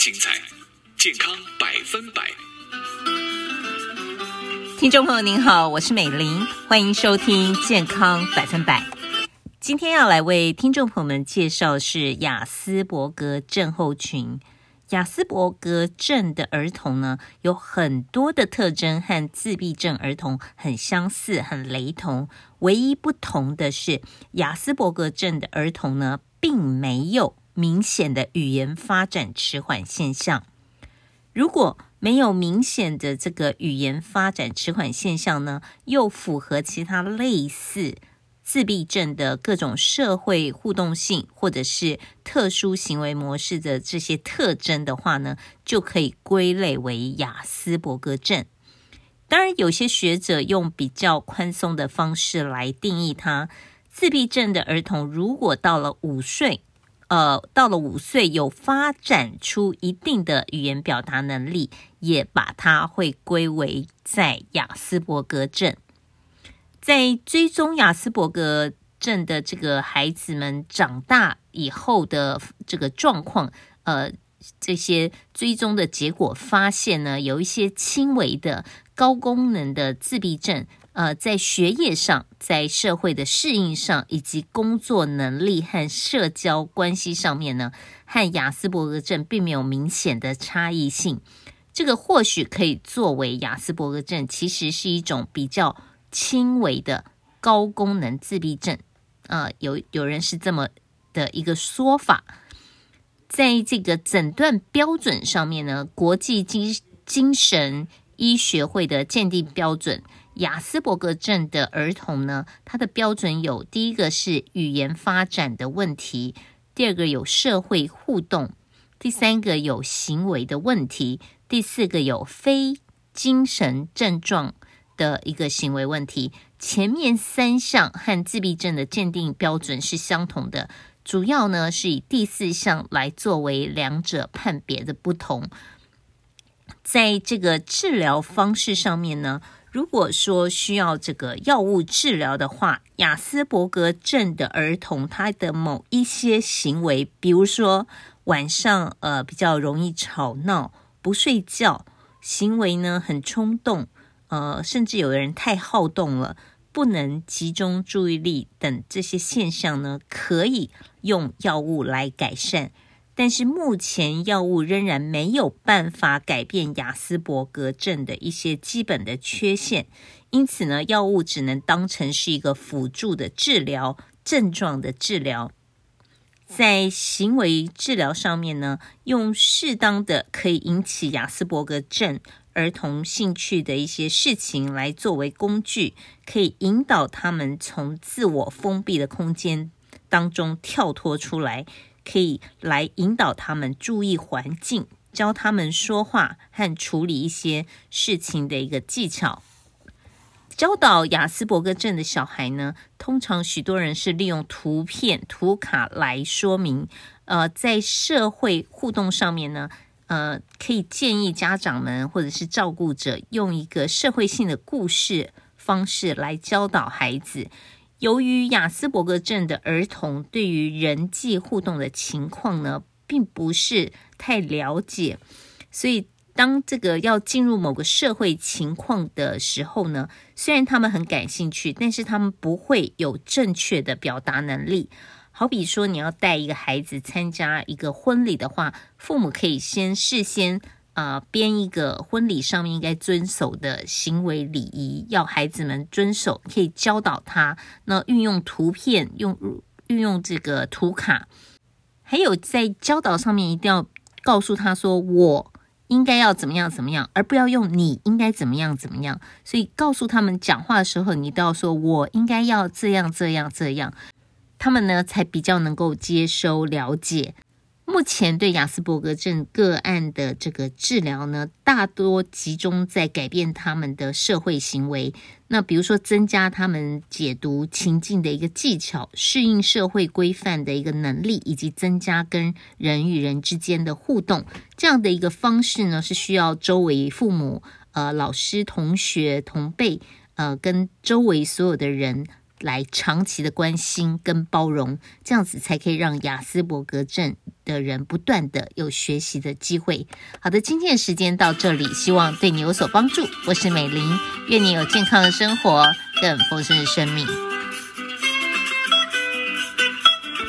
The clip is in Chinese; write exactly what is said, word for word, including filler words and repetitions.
精彩，健康百分百。 听众朋友您好，我是美玲，欢迎收听健康百分百。今天要来为听众朋友们介绍是亚斯伯格症候群。亚斯伯格症的儿童呢，有很多的特征和自闭症儿童很相似，很雷同。唯一不同的是，亚斯伯格症的儿童呢，并没有明显的语言发展迟缓现象。如果没有明显的这个语言发展迟缓现象呢，又符合其他类似自闭症的各种社会互动性或者是特殊行为模式的这些特征的话呢，就可以归类为亚斯伯格症。当然，有些学者用比较宽松的方式来定义它。自闭症的儿童如果到了五岁，呃，到了五岁有发展出一定的语言表达能力，也把它会归为在亚斯伯格症。在追踪亚斯伯格症的这个孩子们长大以后的这个状况，呃，这些追踪的结果发现呢，有一些轻微的高功能的自闭症，呃，在学业上、在社会的适应上，以及工作能力和社交关系上面呢，和亚斯伯格症并没有明显的差异性。这个或许可以作为亚斯伯格症其实是一种比较轻微的高功能自闭症，呃，有有人是这么的一个说法。在这个诊断标准上面呢，国际精精神医学会的鉴定标准，亚斯伯格症的儿童呢，它的标准有：第一个是语言发展的问题，第二个有社会互动，第三个有行为的问题，第四个有非精神症状的一个行为问题。前面三项和自闭症的鉴定标准是相同的，主要呢是以第四项来作为两者判别的不同。在这个治疗方式上面呢，如果说需要这个药物治疗的话，亚斯伯格症的儿童他的某一些行为，比如说晚上呃比较容易吵闹、不睡觉，行为呢很冲动，呃甚至有的人太好动了，不能集中注意力等这些现象呢，可以用药物来改善。但是目前药物仍然没有办法改变亚斯伯格症的一些基本的缺陷，因此呢，药物只能当成是一个辅助的治疗，症状的治疗。在行为治疗上面呢，用适当的可以引起亚斯伯格症儿童兴趣的一些事情来作为工具，可以引导他们从自我封闭的空间当中跳脱出来，可以来引导他们注意环境，教他们说话和处理一些事情的一个技巧。教导亚斯伯格症的小孩呢，通常许多人是利用图片、图卡来说明。呃，在社会互动上面呢，呃，可以建议家长们或者是照顾者用一个社会性的故事方式来教导孩子。由于亚斯伯格症的儿童对于人际互动的情况呢，并不是太了解，所以当这个要进入某个社会情况的时候呢，虽然他们很感兴趣，但是他们不会有正确的表达能力。好比说，你要带一个孩子参加一个婚礼的话，父母可以先事先呃，编一个婚礼上面应该遵守的行为礼仪，要孩子们遵守，可以教导他。那运用图片，用运用这个图卡，还有在教导上面一定要告诉他说，我应该要怎么样怎么样，而不要用你应该怎么样怎么样。所以告诉他们讲话的时候，你都要说我应该要这样这样这样，他们呢才比较能够接收了解。目前对亚斯伯格症个案的这个治疗呢，大多集中在改变他们的社会行为。那比如说增加他们解读情境的一个技巧，适应社会规范的一个能力，以及增加跟人与人之间的互动。这样的一个方式呢，是需要周围父母、呃老师、同学、同辈，呃跟周围所有的人来长期的关心跟包容，这样子才可以让亚斯伯格症的人不断的有学习的机会。好的，今天的时间到这里，希望对你有所帮助。我是美玲，愿你有健康的生活，更丰盛的生命。